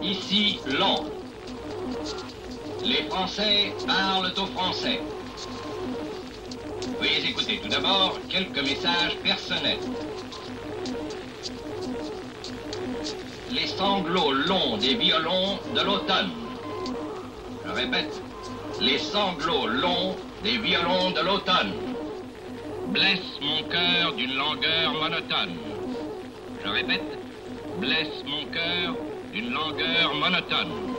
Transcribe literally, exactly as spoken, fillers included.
ici Londres. Les Français parlent aux Français. Veuillez écouter tout d'abord quelques messages personnels. Les sanglots longs des violons de l'automne. Je répète, les sanglots longs des violons de l'automne blessent mon cœur d'une langueur monotone. Je répète, blessent mon cœur d'une langueur monotone.